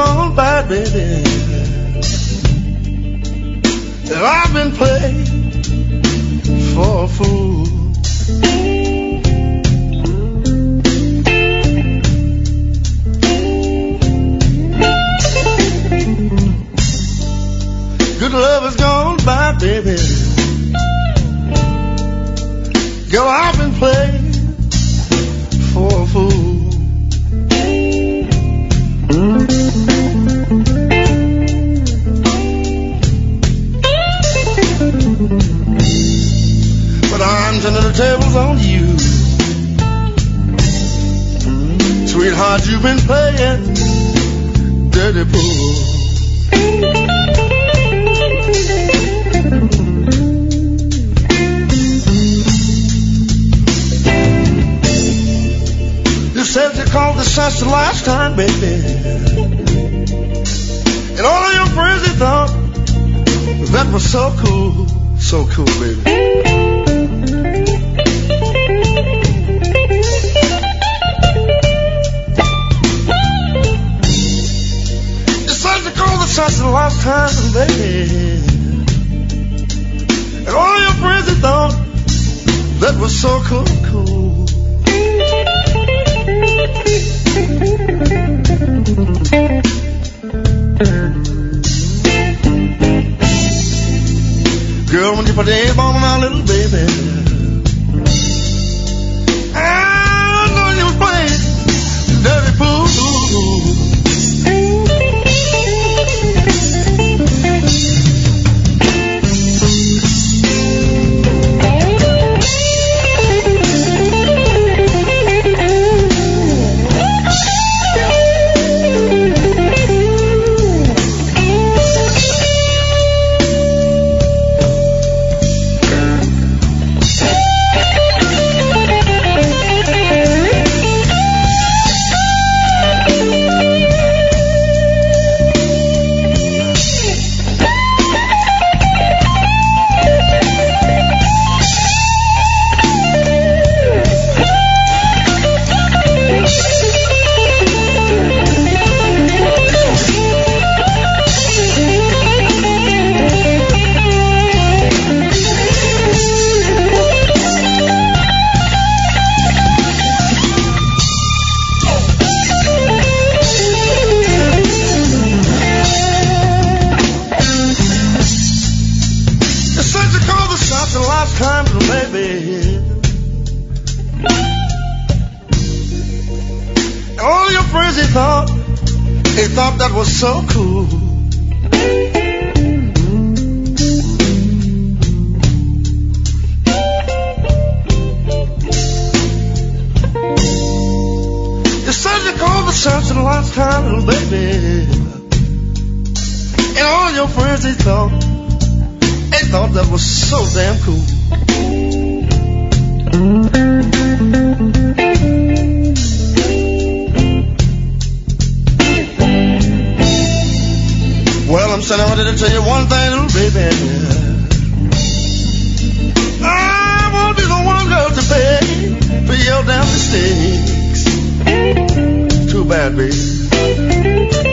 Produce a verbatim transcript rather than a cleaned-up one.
gone by, baby, that I've been played for a fool. Good love is gone by, baby. Girl, I've been played for a fool. But I'm turning the tables on you. Sweetheart, you've been playing dirty pool. You said you called the shots the last time, baby, and all of your friends they thought that was so cool, so cool, baby. You said you called the shots the last time, baby, and all of your friends they thought that was so cool, cool. Girl, when you put the A-bomb on our little baby, I know you was playing dirty pool. That was so cool. You said you called the shots the last time, little baby, and all your friends they thought, they thought that was so damn cool. Well, I'm saying I wanted to tell you one thing, little baby. I won't be the one girl to pay for your damn mistakes. Too bad, baby.